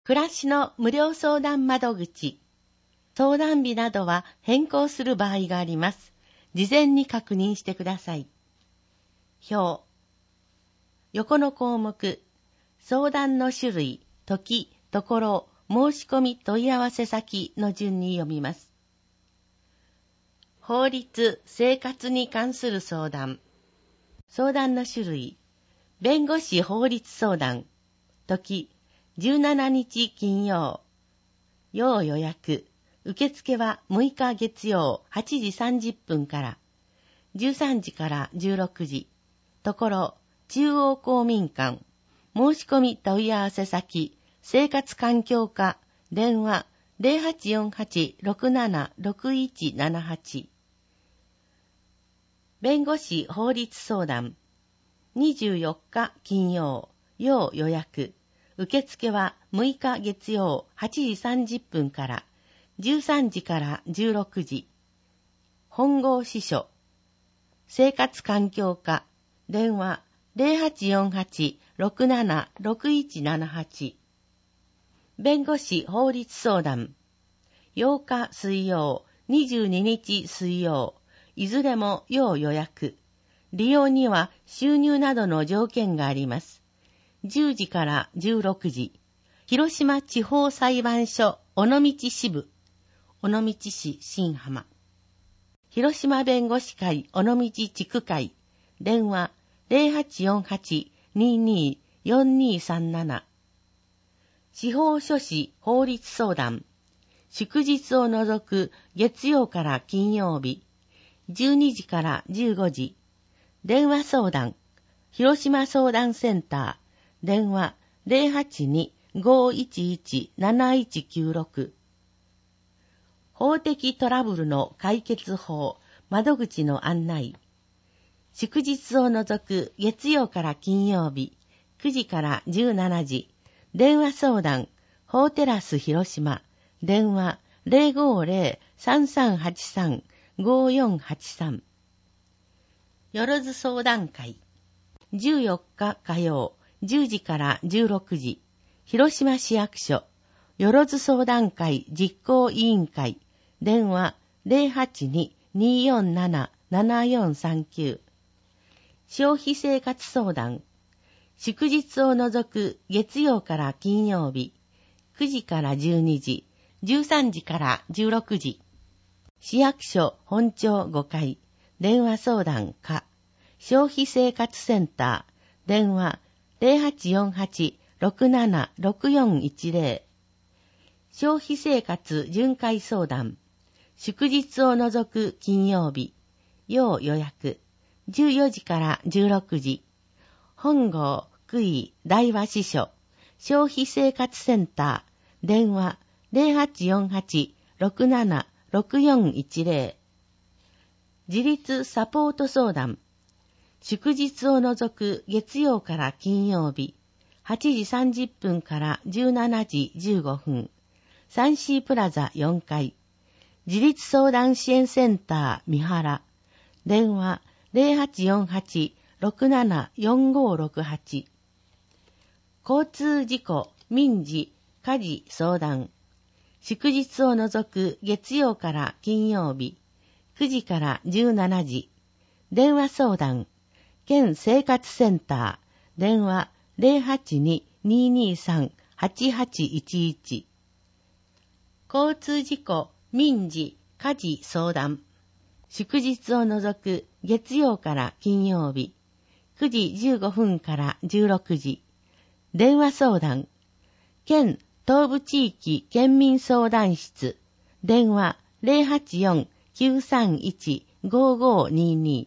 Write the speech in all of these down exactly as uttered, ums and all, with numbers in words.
暮らしの無料相談窓口。相談日などは変更する場合があります。事前に確認してください。表。横の項目、相談の種類、時、ところ、申し込み問い合わせ先の順に読みます。法律・生活に関する相談。相談の種類、弁護士法律相談。時、じゅうしちにち金曜。要予約。受付はむいか月曜はちじさんじゅっぷんから。じゅうさんじからじゅうろくじ。ところ、中央公民館。申し込み問い合わせ先、生活環境課。電話 ゼロはちよんはち ろくなな ろくいちななはち。弁護士法律相談。にじゅうよっか金曜。要予約。受付はむいか月曜はちじさんじゅっぷんから。じゅうさんじからじゅうろくじ。本郷支所。生活環境課。電話 ゼロはちよんはち ろくなな ろくいちななはち。弁護士法律相談。ようか水曜、にじゅうににち水曜。いずれも要予約。利用には収入などの条件があります。じゅうじからじゅうろくじ。広島地方裁判所尾道支部。尾道市新浜。広島弁護士会尾道地区会。電話 ゼロはちよんはち にによんにさんなな。司法書士法律相談。祝日を除く月曜から金曜日。じゅうにじからじゅうごじ。電話相談。広島相談センター。電話 ゼロはちに ごいちいち なないちきゅうろく。法的トラブルの解決法、窓口の案内。祝日を除く月曜から金曜日、くじからじゅうしちじ。電話相談、法テラス広島。電話 ゼロごゼロ さんさんはちさん ごよんはちさん。よろず相談会。じゅうよっか火曜、じゅうじからじゅうろくじ。広島市役所。よろず相談会実行委員会。電話 ゼロはちに によんなな ななよんさんきゅう。消費生活相談。祝日を除く月曜から金曜日。くじからじゅうにじ。じゅうさんじからじゅうろくじ。市役所本庁ごかい。電話相談課。消費生活センター。電話 ゼロはちよんはち ろくなな ろくよんいちゼロ。消費生活巡回相談。祝日を除く金曜日。要予約。じゅうよじからじゅうろくじ。本郷区井大和支所。消費生活センター。電話 ゼロはちよんはち ろくなな ろくよんいちゼロ。自立サポート相談。祝日を除く月曜から金曜日。はちじさんじゅっぷんからじゅうしちじじゅうごふん。サンシープラザよんかい。自立相談支援センター三原。電話 ゼロはちよんはち ろくなな よんごろくはち。交通事故、民事、家事相談。祝日を除く月曜から金曜日。くじからじゅうしちじ。電話相談。県生活センター。電話 ゼロはちに ににさん はちはちいちいち。交通事故、民事、家事相談。祝日を除く月曜から金曜日。くじじゅうごふんからじゅうろくじ。電話相談。県東部地域県民相談室。電話 ゼロはちよん きゅうさんいち ごごにに。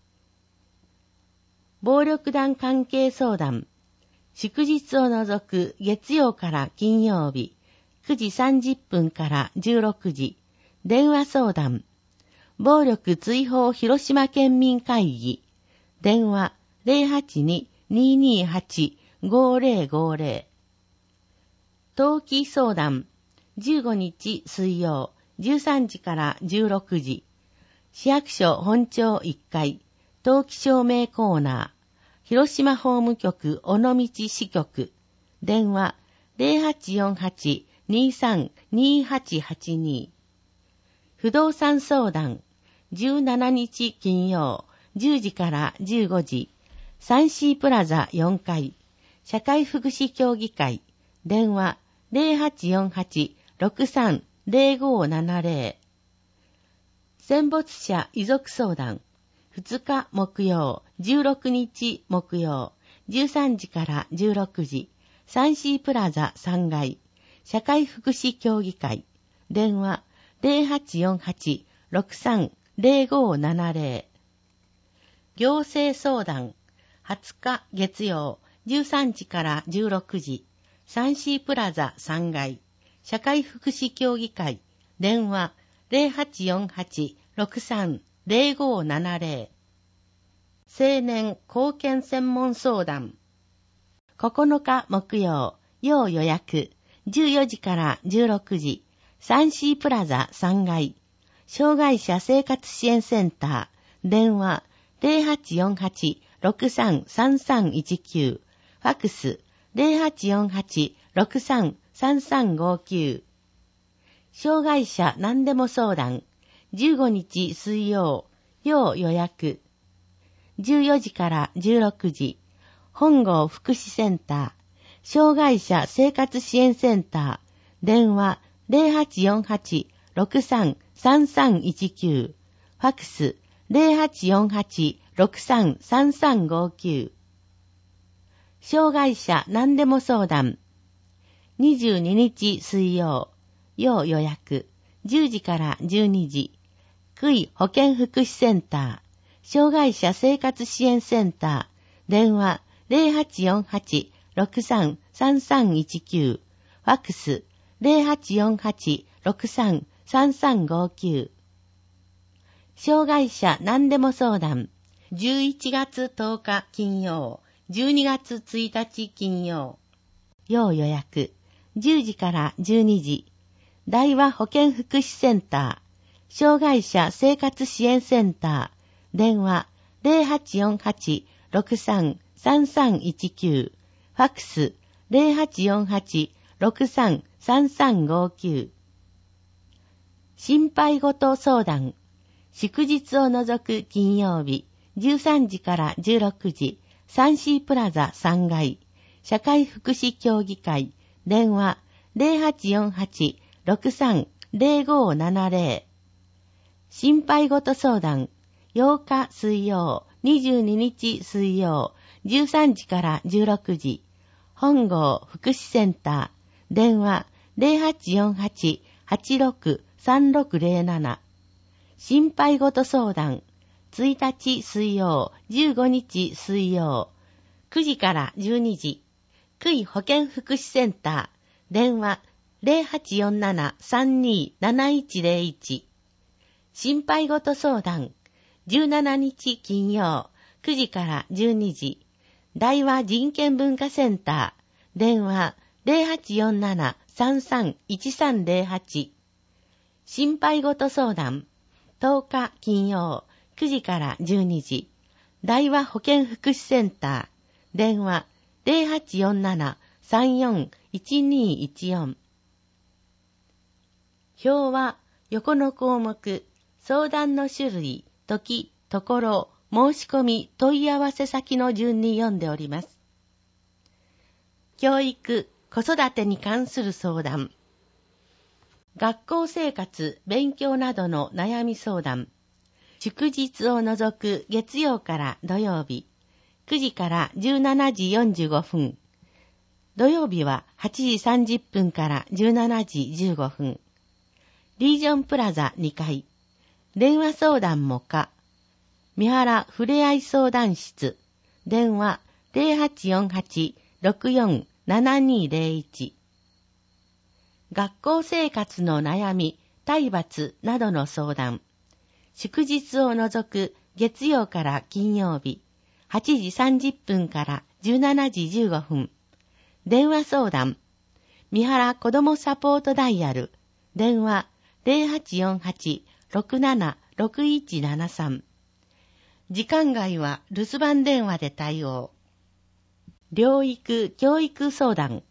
暴力団関係相談。祝日を除く月曜から金曜日。くじさんじゅっぷんからじゅうろくじ。電話相談。暴力追放広島県民会議。電話 ゼロはちに ににはち ごゼロごゼロ。登記相談。じゅうごにち水曜、じゅうさんじからじゅうろくじ。市役所本庁いっかい。登記証明コーナー。広島法務局尾道支局。電話ゼロはちよんはち にさん にはちはちに。不動産相談じゅうしちにち金曜じゅうじからじゅうごじ、サンシープラザよんかい、社会福祉協議会、電話ゼロはちよんはち ろくさん ゼロごななゼロ。戦没者遺族相談ふつか木曜、じゅうろくにち木曜、じゅうさんじからじゅうろくじ、サンシープラザさんがい、社会福祉協議会、電話ゼロはちよんはち ろくさん ゼロごななゼロ。行政相談はつか月曜、じゅうさんじからじゅうろくじ、サンシープラザさんがい、社会福祉協議会、電話ゼロはちよんはち ろくさん ゼロごななゼロ。青年貢献専門相談ここのか木曜、要予約、じゅうよじからじゅうろくじ、サンシープラザさんがい、障害者生活支援センター、電話ゼロはちよんはち ろくさん さんさんいちきゅう、ファックスゼロはちよんはち ろくさん さんさんごきゅう。障害者何でも相談、じゅうごにち水曜、要予約、じゅうよじからじゅうろくじ、本郷福祉センター、障害者生活支援センター、電話ゼロはちよんはち ろくさん さんさんいちきゅう、ファックスゼロはちよんはち ろくさん さんさんごきゅう。障害者何でも相談、にじゅうににち水曜、要予約、じゅうじからじゅうにじ、区医保健福祉センター、障害者生活支援センター、電話ゼロはちよんはち ろくさん さんさんいちきゅう、ファックスゼロはちよんはち ろくさん さんさんごきゅう。障害者何でも相談、じゅういちがつとおか金曜、じゅうにがつついたち金曜、要予約、じゅうじからじゅうにじ、大和保健福祉センター、障害者生活支援センター、電話ゼロはちよんはち ろくさん さんさんいちきゅう、ファックスゼロはちよんはち ろくさん さんさんごきゅう。心配事相談、祝日を除く金曜日、じゅうさんじからじゅうろくじ、サンシープラザさんがい、社会福祉協議会、電話ゼロはちよんはち ろくさん ゼロごななゼロ。心配事相談、ようか水曜、にじゅうににち水曜、じゅうさんじからじゅうろくじ、本郷福祉センター、電話ゼロはちよんはち はちろく さんろくゼロなな。心配事相談、ついたち水曜、じゅうごにち水曜、くじからじゅうにじ、区医保健福祉センター、電話ゼロはちよんなな さんにーなないちゼロいち。心配事相談、じゅうしちにち金曜、くじからじゅうにじ、大和人権文化センター、電話ゼロはちよんなな さんさんいちさんゼロはち。心配事相談、とおか金曜、くじからじゅうにじ、大和保健福祉センター、電話ゼロはちよんなな さんよんいちにいちよん。表は横の項目、相談の種類、時、ところ、申し込み、問い合わせ先の順に読んでおります。教育、子育てに関する相談。学校生活、勉強などの悩み相談。祝日を除く月曜から土曜日、くじからじゅうしちじよんじゅうごふん。土曜日ははちじさんじゅっぷんからじゅうしちじじゅうごふん。リージョンプラザにかい。電話相談も可。三原ふれあい相談室。電話ゼロはちよんはち ろくよん ななにゼロいち。学校生活の悩み、体罰などの相談。祝日を除く月曜から金曜日、はちじさんじゅっぷんからじゅうしちじじゅうごふん。電話相談。三原子どもサポートダイヤル。電話ゼロはちよんはち ろくなな ろくいちななさん。時間外は留守番電話で対応。療育教育相談。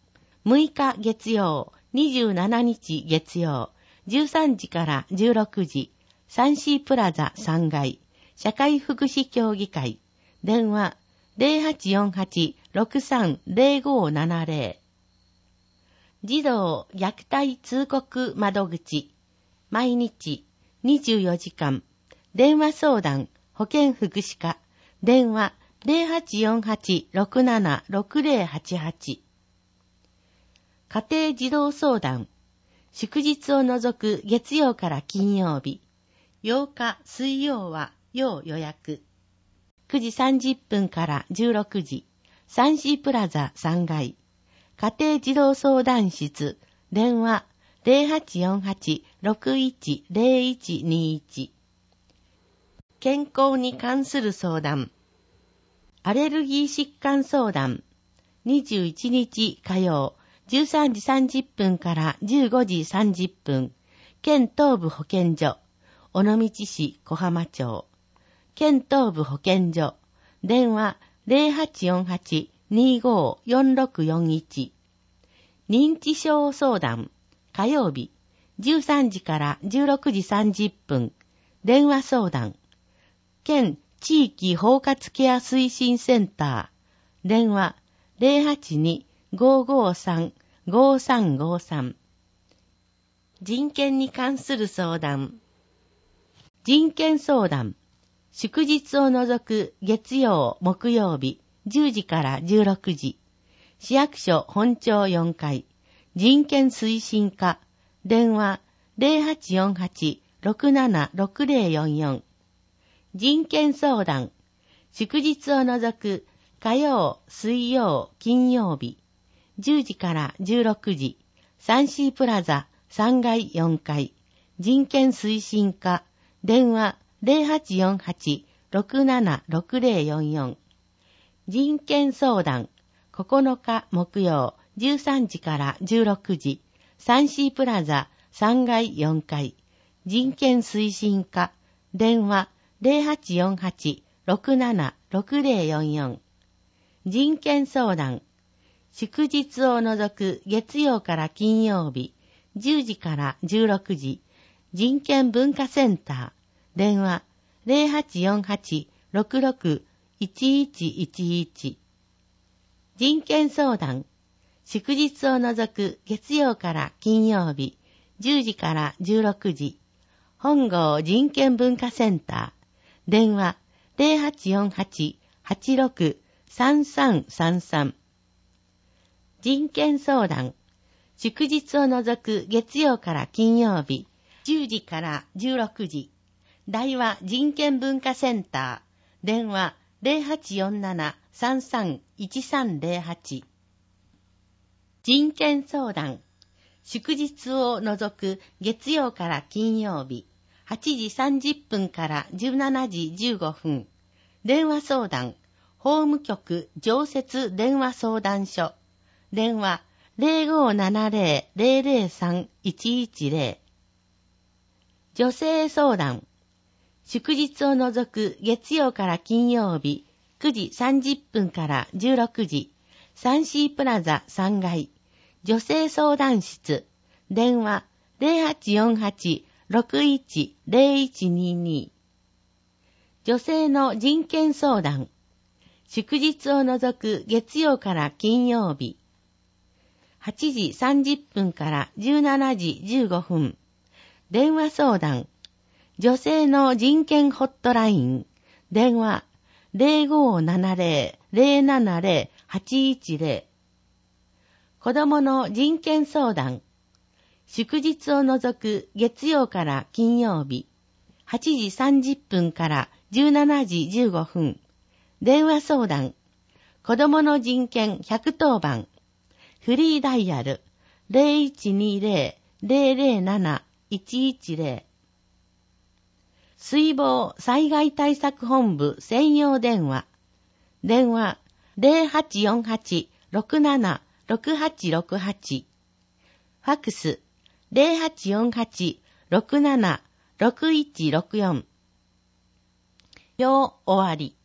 むいか月曜、にじゅうしちにち月曜、じゅうさんじからじゅうろくじ、サンシープラザさんがい、社会福祉協議会、電話 ゼロはちよんはち ろくさん ゼロごななゼロ。児童虐待通告窓口、毎日にじゅうよじかん、電話相談、保健福祉課、電話 ゼロはちよんはち ろくなな ろくゼロはちはち。家庭児童相談、祝日を除く月曜から金曜日、ようか水曜は要予約。くじさんじゅっぷんからじゅうろくじ、サンシープラザさんがい、家庭児童相談室、電話 ゼロはちよんはち ろくいち ゼロいちにいち。健康に関する相談、アレルギー疾患相談、にじゅういちにち火曜、じゅうさんじさんじゅっぷんからじゅうごじさんじゅっぷん、県東部保健所、尾道市小浜町、県東部保健所、電話 ゼロはちよんはち にごよんろくよんいち。認知症相談、火曜日、じゅうさんじからじゅうろくじさんじゅっぷん、電話相談、県地域包括ケア推進センター、電話 ゼロはちに ごごさん ごさんごさん。人権に関する相談、人権相談、祝日を除く月曜、木曜日、じゅうじからじゅうろくじ、市役所本庁よんかい、人権推進課、電話 ゼロはちよんはち ろくなな ろくゼロよんよん。人権相談、祝日を除く火曜、水曜、金曜日、じゅうじからじゅうろくじ、サンシープラザさんがいよんかい、人権推進課、電話 ゼロはちよんはち ろくなな ろくゼロよんよん。人権相談、ここのか木曜、じゅうさんじからじゅうろくじ、サンシープラザさんがいよんかい、人権推進課、電話ゼロはちよんはち ろくなな ろくゼロよんよん。人権相談、祝日を除く月曜から金曜日、じゅうじからじゅうろくじ、人権文化センター、電話ゼロはちよんはち ろくろく いちいちいちいち。人権相談、祝日を除く月曜から金曜日、じゅうじからじゅうろくじ、本郷人権文化センター、電話ゼロはちよんはち はちろく さんさんさんさん。人権相談、祝日を除く月曜から金曜日、じゅうじからじゅうろくじ、大和人権文化センター、電話ゼロはちよんなな さんさんいちさんゼロはち。人権相談、祝日を除く月曜から金曜日、はちじさんじゅっぷんからじゅうしちじじゅうごふん、電話相談、法務局常設電話相談所、電話ゼロごななゼロ ゼロゼロさん いちいちゼロ。女性相談、祝日を除く月曜から金曜日、くじさんじゅっぷんからじゅうろくじ、サンシープラザさんがい、女性相談室、電話ゼロはちよんはち ろくいち ゼロいちにに。女性の人権相談、祝日を除く月曜から金曜日、はちじさんじゅっぷんからじゅうしちじじゅうごふん、電話相談、女性の人権ホットライン、電話ゼロごななゼロ ゼロななゼロ はちいちゼロ。子どもの人権相談、祝日を除く月曜から金曜日、はちじさんじゅっぷんからじゅうしちじじゅうごふん、電話相談、子どもの人権ひゃくとおばん、フリーダイヤルゼロいちにゼロ ゼロゼロなな いちいちゼロ。水防災害対策本部専用電話、電話ゼロはちよんはち ろくなな ろくはちろくはち、ファクスゼロはちよんはち ろくなな ろくいちろくよん。よう終わり。